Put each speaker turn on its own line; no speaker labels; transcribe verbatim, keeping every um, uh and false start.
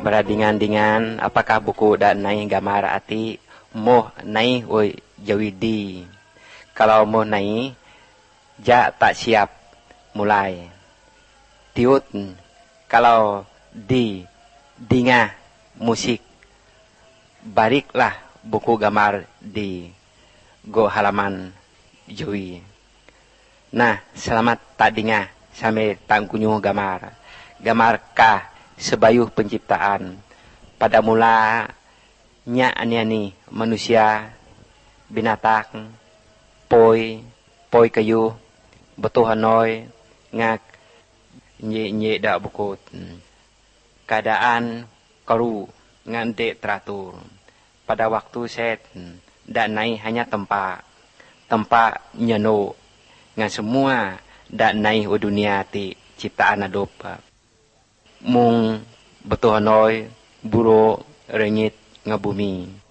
Beradingan-dingan apakah buku dan naik gambar ati moh naik woi jawidi. Kalau moh naik ja tak siap mulai. Tiut kalau di dingah musik bariklah buku gambar di go halaman jawi. Nah, selamat tak dingah sampai tak kunyu gambar. Gambar kah sebayuh penciptaan. Pada mulanya ani-ani manusia, binatang, poi, poi kayu, betul hanoi, ngak, nye-nye dak bukut. Keadaan karu, ngante teratur. Pada waktu set, dak naik hanya tempat, tempat nyano, ngan semua dak naik o dunia ti ciptaan adop. Mung betul hanoi, buro, rengit, ngabumi.